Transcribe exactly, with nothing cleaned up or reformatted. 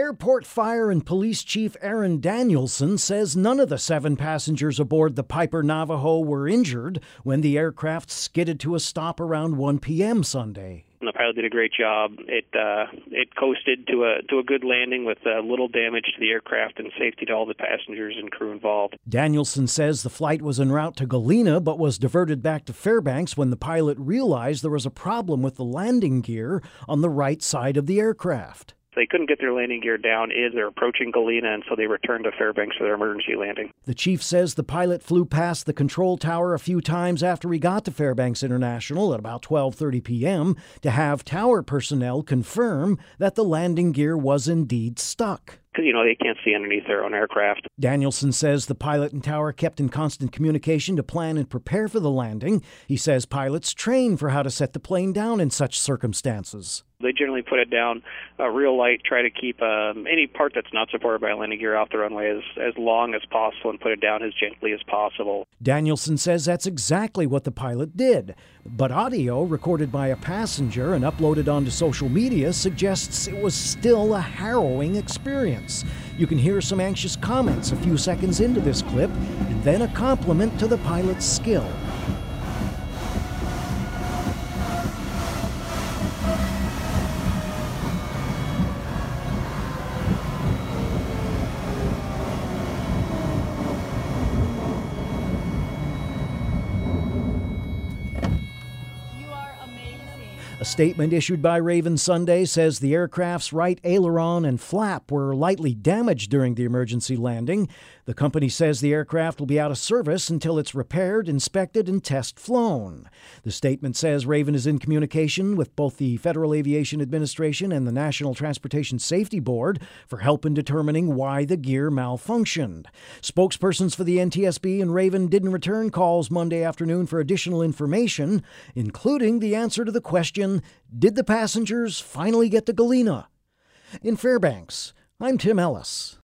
Airport Fire and Police Chief Aaron Danielson says none of the seven passengers aboard the Piper Navajo were injured when the aircraft skidded to a stop around one p.m. Sunday. The pilot did a great job. It uh, it coasted to a to a good landing with uh, little damage to the aircraft and safety to all the passengers and crew involved. Danielson says the flight was en route to Galena but was diverted back to Fairbanks when the pilot realized there was a problem with the landing gear on the right side of the aircraft. They couldn't get their landing gear down as they're approaching Galena, and so they returned to Fairbanks for their emergency landing. The chief says the pilot flew past the control tower a few times after he got to Fairbanks International at about twelve thirty p.m. to have tower personnel confirm that the landing gear was indeed stuck. Because, you know, they can't see underneath their own aircraft. Danielson says the pilot and tower kept in constant communication to plan and prepare for the landing. He says pilots train for how to set the plane down in such circumstances. They generally put it down uh, real light, try to keep um, any part that's not supported by a landing gear off the runway as, as long as possible and put it down as gently as possible. Danielson says that's exactly what the pilot did. But audio recorded by a passenger and uploaded onto social media suggests it was still a harrowing experience. You can hear some anxious comments a few seconds into this clip, and then a compliment to the pilot's skill. A statement issued by Raven Sunday says the aircraft's right aileron and flap were lightly damaged during the emergency landing. The company says the aircraft will be out of service until it's repaired, inspected, and test flown. The statement says Raven is in communication with both the Federal Aviation Administration and the National Transportation Safety Board for help in determining why the gear malfunctioned. Spokespersons for the N T S B and Raven didn't return calls Monday afternoon for additional information, including the answer to the question, did the passengers finally get to Galena? In Fairbanks, I'm Tim Ellis.